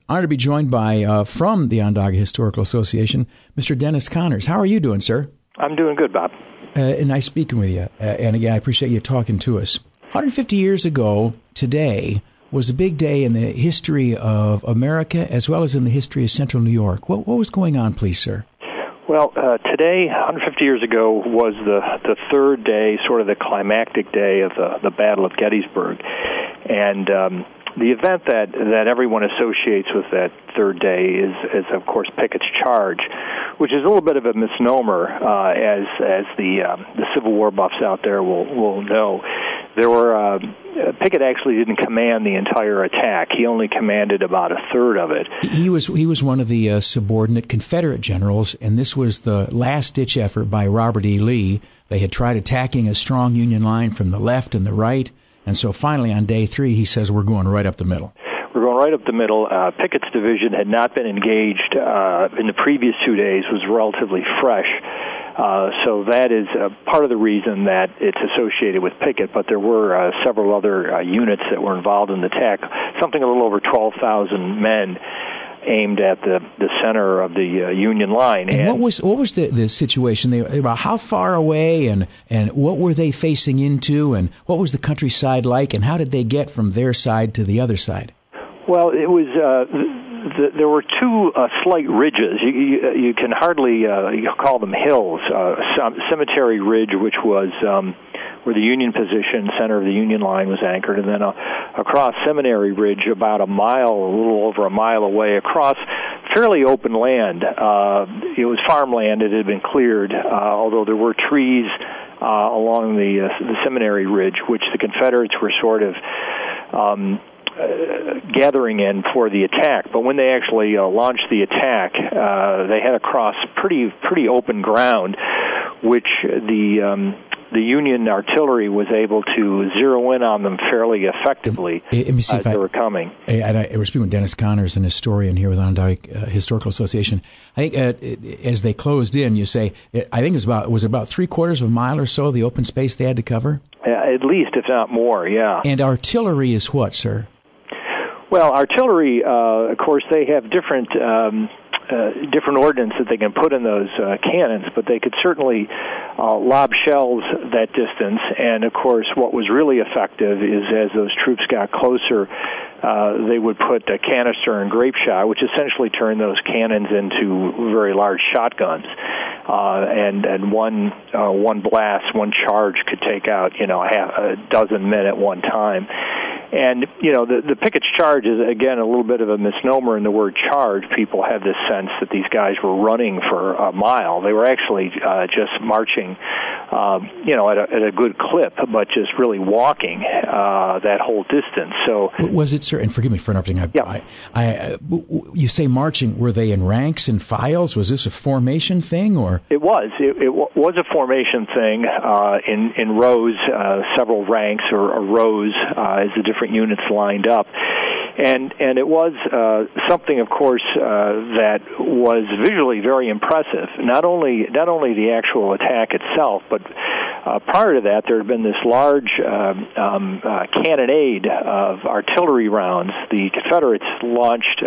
Honored to be joined by, from the Onondaga Historical Association, Mr. Dennis Connors. How are you doing, sir? I'm doing good, Bob. Nice speaking with you. And again, I appreciate you talking to us. 150 years ago today was a big day in the history of America as well as in the history of Central New York. What was going on, please, sir? Well, today, 150 years ago, was the third day, sort of the climactic day of the Battle of Gettysburg. And the event that everyone associates with that third day is of course, Pickett's Charge, which is a little bit of a misnomer, as the Civil War buffs out there will know. There were Pickett actually didn't command the entire attack. He only commanded about a third of it. He was one of the subordinate Confederate generals, and this was the last-ditch effort by Robert E. Lee. They had tried attacking a strong Union line from the left and the right, and so finally on day 3 he says, we're going right up the middle. We're going right up the middle. Pickett's division had not been engaged in the previous 2 days, was relatively fresh. So that is part of the reason that it's associated with Pickett, but there were several other units that were involved in the attack, something a little over 12,000 men aimed at the center of the Union line. And what was the situation? About how far away, and what were they facing into, and what was the countryside like, and how did they get from their side to the other side? Well, it was there were two slight ridges. You can hardly call them hills. Cemetery Ridge, which was where the Union position, center of the Union line, was anchored, and then across Seminary Ridge, about a little over a mile away, across fairly open land. It was farmland. It had been cleared, although there were trees along the Seminary Ridge, which the Confederates were sort of gathering in for the attack. But when they actually launched the attack, they had to cross pretty open ground, which the Union artillery was able to zero in on them fairly effectively as they were coming. We're speaking with Dennis Connors, an historian here with Onondaga Historical Association. I think as they closed in, you say, I think it was about 3/4 of a mile or so, the open space they had to cover? At least, if not more, yeah. And artillery is what, sir? Well, artillery, of course, they have different ordnance that they can put in those cannons, but they could certainly lob shells that distance. And, of course, what was really effective is as those troops got closer, they would put a canister and grape shot, which essentially turned those cannons into very large shotguns. And one blast, one charge could take out, a dozen men at one time. And, the Pickett's Charge is, again, a little bit of a misnomer in the word charge. People have this sense that these guys were running for a mile. They were actually just marching, at a good clip, but just really walking that whole distance. So was it, sir, and forgive me for interrupting. You say marching. Were they in ranks and files? Was this a formation thing, or? It was. It was a formation thing in rows, several ranks or rows as the different units lined up. And it was something, of course, that was visually very impressive. Not only the actual attack itself, but prior to that, there had been this large cannonade of artillery rounds. The Confederates launched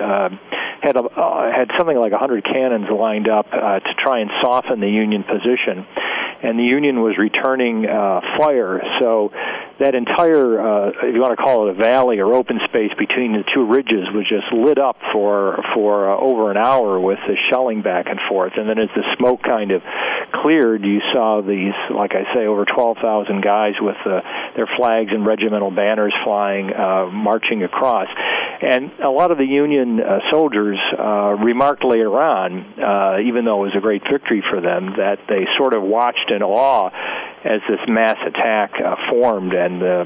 had something like 100 cannons lined up to try and soften the Union position, and the Union was returning fire. So that entire, if you want to call it a valley or open space between the two ridges, was just lit up for over an hour with the shelling back and forth. And then as the smoke kind of cleared, you saw these, like I say, over 12,000 guys with their flags and regimental banners flying, marching across. And a lot of the Union soldiers remarked later on, even though it was a great victory for them, that they sort of watched in awe as this mass attack formed, and the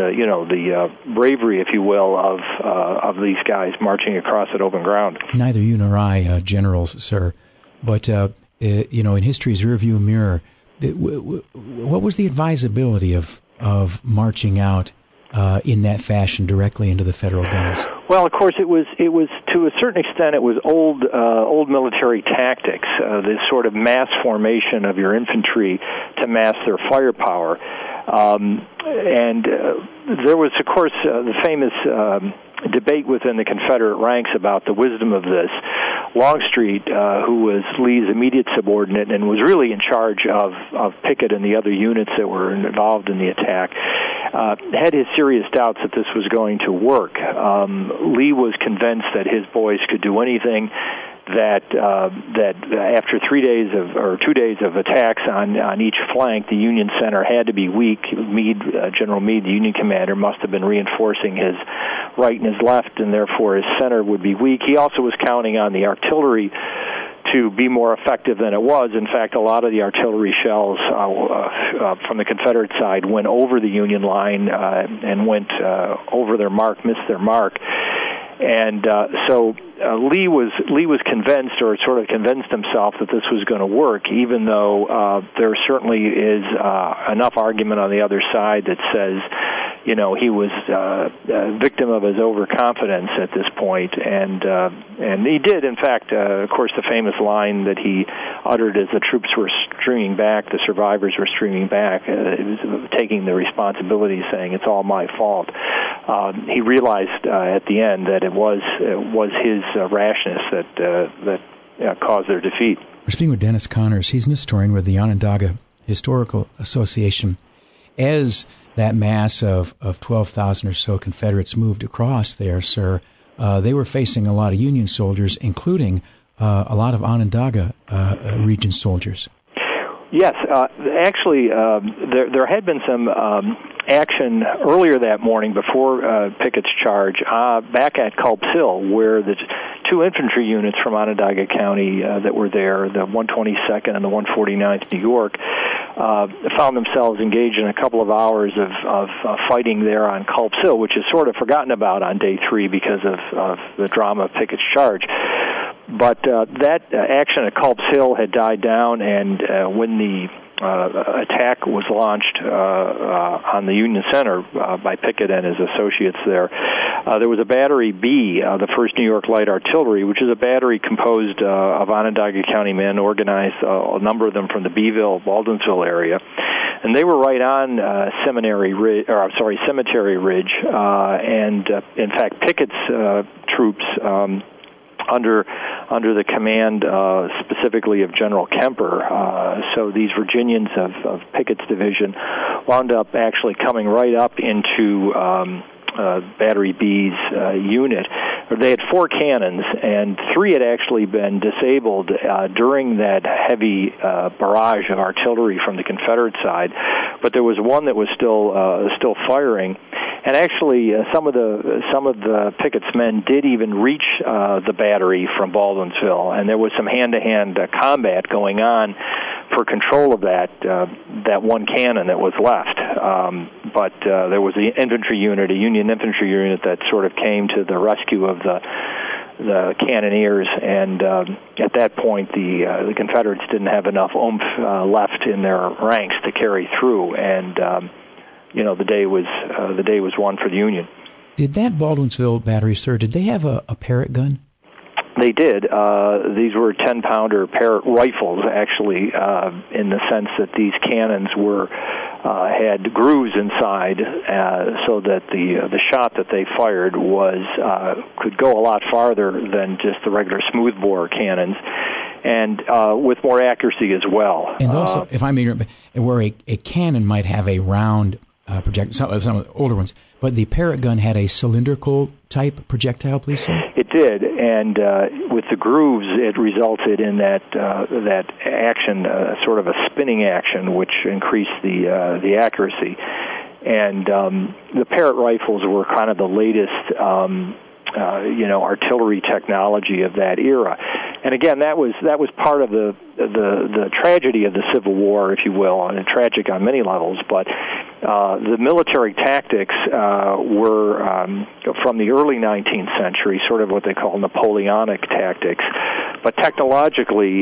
bravery, if you will, of these guys marching across that open ground. Neither you nor I, generals, sir, but in history's rearview mirror, what was the advisability of marching out in that fashion directly into the federal guns? Well, of course, it was to a certain extent it was old military tactics, this sort of mass formation of your infantry to mass their firepower, and there was, of course, the famous debate within the Confederate ranks about the wisdom of this. Longstreet, who was Lee's immediate subordinate and was really in charge of Pickett and the other units that were involved in the attack, had his serious doubts that this was going to work. Lee was convinced that his boys could do anything, that after 2 days of attacks on each flank, the Union center had to be weak. General Meade, the Union commander, must have been reinforcing his right and his left, and therefore his center would be weak. He also was counting on the artillery to be more effective than it was. In fact, a lot of the artillery shells from the Confederate side went over the Union line and went over their mark, missed their mark. And so Lee was convinced, or sort of convinced himself, that this was going to work, even though there certainly is enough argument on the other side that says, he was a victim of his overconfidence at this point, and he did, in fact, of course, the famous line that he uttered as the troops were streaming back, the survivors were streaming back, taking the responsibility, saying, "It's all my fault." He realized at the end that it was his rashness that caused their defeat. We're speaking with Dennis Connors. He's an historian with the Onondaga Historical Association. As that mass of 12,000 or so Confederates moved across there, sir, they were facing a lot of Union soldiers, including a lot of Onondaga region soldiers. Yes, actually, there had been some action earlier that morning before Pickett's charge back at Culp's Hill, where the two infantry units from Onondaga County that were there, the 122nd and the 149th New York, found themselves engaged in a couple of hours of fighting there on Culp's Hill, which is sort of forgotten about on day 3 because of the drama of Pickett's charge. But that action at Culp's Hill had died down, and when the attack was launched on the Union Center by Pickett and his associates there was a Battery B, the 1st New York Light Artillery, which is a battery composed of Onondaga County men, organized, a number of them from the Beeville, Baldwinsville area. And they were right on Cemetery Ridge, and in fact Pickett's troops, under the command specifically of General Kemper. So these Virginians of Pickett's division wound up actually coming right up into Battery B's unit. They had 4 cannons, and 3 had actually been disabled during that heavy barrage of artillery from the Confederate side, but there was one that was still firing. And actually, some of the Pickett's men did even reach the battery from Baldwinsville, and there was some hand-to-hand combat going on for control of that one cannon that was left. But there was the infantry unit, a Union infantry unit, that sort of came to the rescue of the cannoneers, and at that point, the Confederates didn't have enough oomph left in their ranks to carry through, and the day was won for the Union. Did that Baldwinsville battery, sir, did they have a Parrott gun? They did. These were 10-pounder Parrott rifles, actually, in the sense that these cannons had grooves inside, so that the shot that they fired could go a lot farther than just the regular smoothbore cannons, and with more accuracy as well. And also, if I'm ignorant, where a cannon might have a round projectile, some of the older ones, but the Parrott gun had a cylindrical type projectile, please, sir? It did, and with the grooves, it resulted in that action, sort of a spinning action, which increased the accuracy. And the Parrott rifles were kind of the latest, artillery technology of that era. And again, that was part of the tragedy of the Civil War, if you will, and tragic on many levels. But the military tactics were from the early 19th century, sort of what they call Napoleonic tactics. But technologically,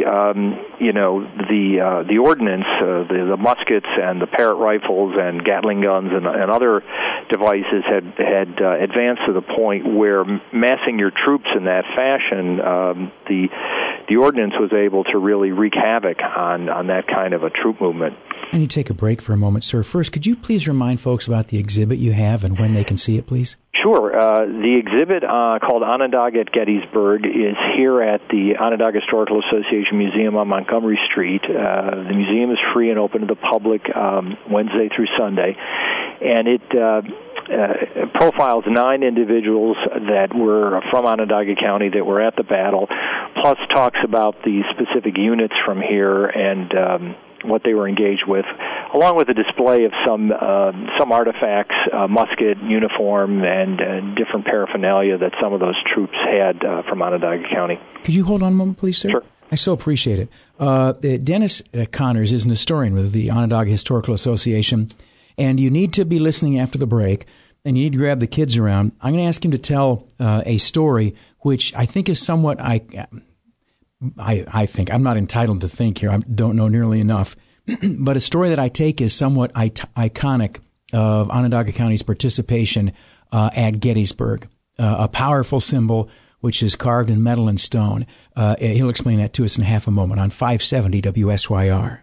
the ordnance, the muskets and the Parrott rifles and Gatling guns and other devices had advanced to the point where massing your troops in that fashion, the ordnance was able to really wreak havoc on that kind of a troop movement. I need to take a break for a moment, sir. First, could you please remind folks about the exhibit you have and when they can see it, please? Sure. The exhibit called Onondaga at Gettysburg is here at the Onondaga Historical Association Museum on Montgomery Street. The museum is free and open to the public Wednesday through Sunday, and it profiles 9 individuals that were from Onondaga County that were at the battle, plus talks about the specific units from here and what they were engaged with, along with a display of some artifacts, musket, uniform, and different paraphernalia that some of those troops had from Onondaga County. Could you hold on a moment, please, sir? Sure. I so appreciate it. Dennis Connors is an historian with the Onondaga Historical Association, and you need to be listening after the break, and you need to grab the kids around. I'm going to ask him to tell a story which I think is somewhat... I think, I'm not entitled to think here, I don't know nearly enough, but a story that I take is somewhat iconic of Onondaga County's participation at Gettysburg, a powerful symbol which is carved in metal and stone. He'll explain that to us in half a moment on 570 WSYR.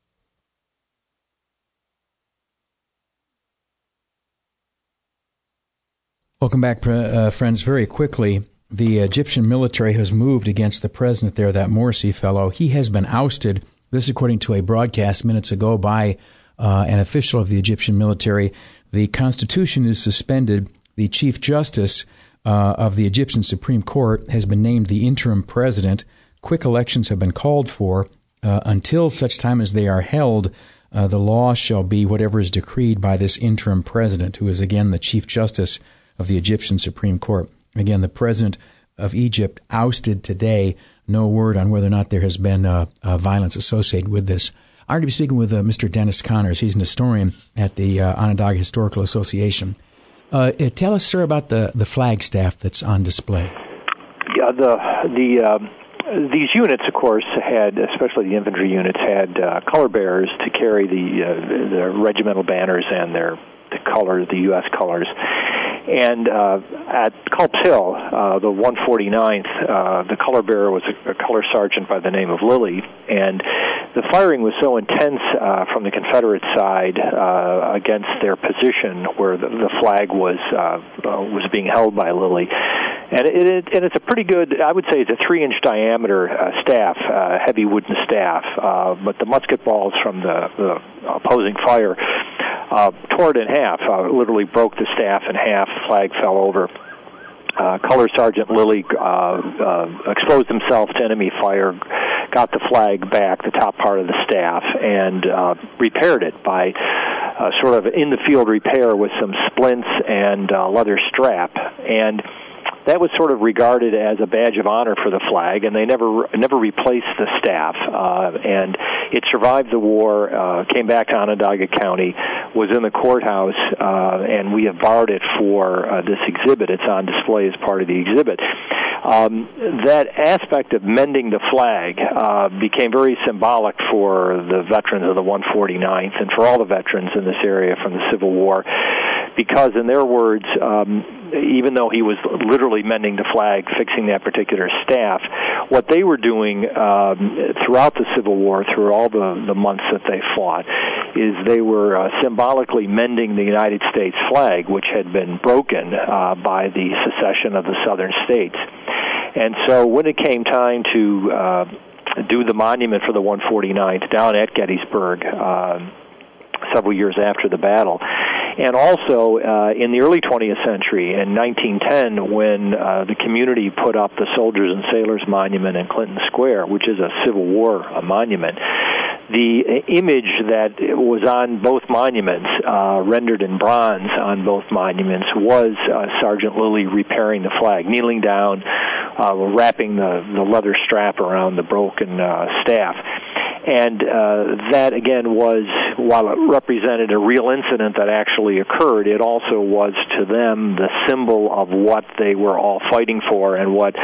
Welcome back, friends. Very quickly, the Egyptian military has moved against the president there, that Morsi fellow. He has been ousted. This according to a broadcast minutes ago by an official of the Egyptian military. The Constitution is suspended. The Chief Justice of the Egyptian Supreme Court has been named the interim president. Quick elections have been called for. Until such time as they are held, the law shall be whatever is decreed by this interim president, who is again the Chief Justice of the Egyptian Supreme Court. Again, the president of Egypt ousted today. No word on whether or not there has been violence associated with this. I'm going to be speaking with Mr. Dennis Connors. He's an historian at the Onondaga Historical Association. Tell us, sir, about the flagstaff that's on display. Yeah, these units, of course, had, especially the infantry units, had color bearers to carry the regimental banners and the colors, the U.S. colors. And at Culp's Hill, the 149th, the color bearer was a color sergeant by the name of Lilly, and the firing was so intense from the Confederate side against their position where the flag was being held by Lilly. And it's a pretty good, I would say it's a 3-inch diameter staff, heavy wooden staff, but the musket balls from the opposing fire tore it in half, literally broke the staff in half, flag fell over. Color Sergeant Lilly exposed himself to enemy fire, got the flag back, the top part of the staff, and repaired it by sort of in-the-field repair with some splints and leather strap. And that was sort of regarded as a badge of honor for the flag, and they never replaced the staff. And it survived the war, came back to Onondaga County, was in the courthouse, and we have borrowed it for this exhibit. It's on display as part of the exhibit. That aspect of mending the flag became very symbolic for the veterans of the 149th and for all the veterans in this area from the Civil War, because in their words, even though he was literally mending the flag, fixing that particular staff, what they were doing throughout the Civil War, through all the months that they fought, is they were symbolically mending the United States flag, which had been broken by the secession of the southern states. And so when it came time to do the monument for the 149th down at Gettysburg several years after the battle, and also in the early 20th century, in 1910, when the community put up the Soldiers and Sailors Monument in Clinton Square, which is a Civil War monument, the image that was on both monuments, rendered in bronze on both monuments, was Sergeant Lilly repairing the flag, kneeling down, wrapping the leather strap around the broken staff. And that, again, was, while it represented a real incident that actually occurred, it also was to them the symbol of what they were all fighting for and what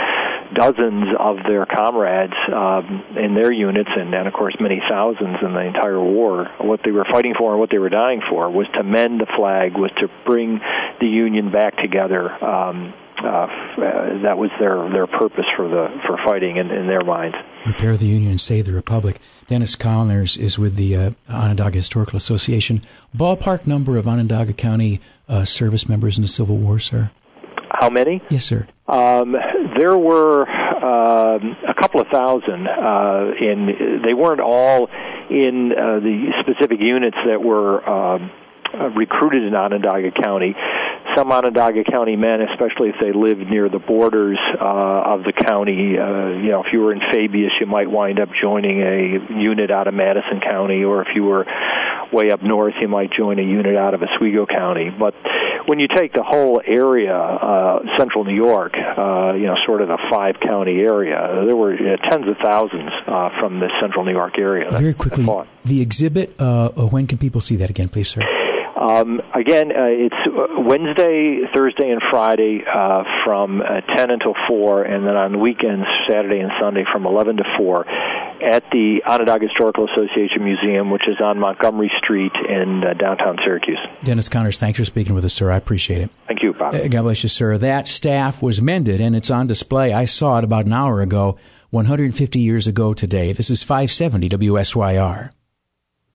dozens of their comrades in their units, and of course many thousands in the entire war. What they were fighting for and what they were dying for was to mend the flag, was to bring the Union back together. That was their purpose for fighting in their minds. Repair the Union and save the Republic. Dennis Connors is with the Onondaga Historical Association. Ballpark number of Onondaga County service members in the Civil War, sir? How many? Yes, sir. There were a couple of thousand. They weren't all in the specific units that were recruited in Onondaga County. Some Onondaga County men, especially if they lived near the borders of the county, if you were in Fabius, you might wind up joining a unit out of Madison County, or if you were way up north, you might join a unit out of Oswego County. But when you take the whole area, central New York, sort of the 5-county area, there were tens of thousands from the central New York area. Very quickly, the exhibit, when can people see that again, please, sir? Again, it's Wednesday, Thursday, and Friday from 10 until 4, and then on weekends, Saturday and Sunday from 11 to 4 at the Onondaga Historical Association Museum, which is on Montgomery Street in downtown Syracuse. Dennis Connors, thanks for speaking with us, sir. I appreciate it. Thank you, Bob. God bless you, sir. That staff was mended, and it's on display. I saw it about an hour ago, 150 years ago today. This is 570 WSYR.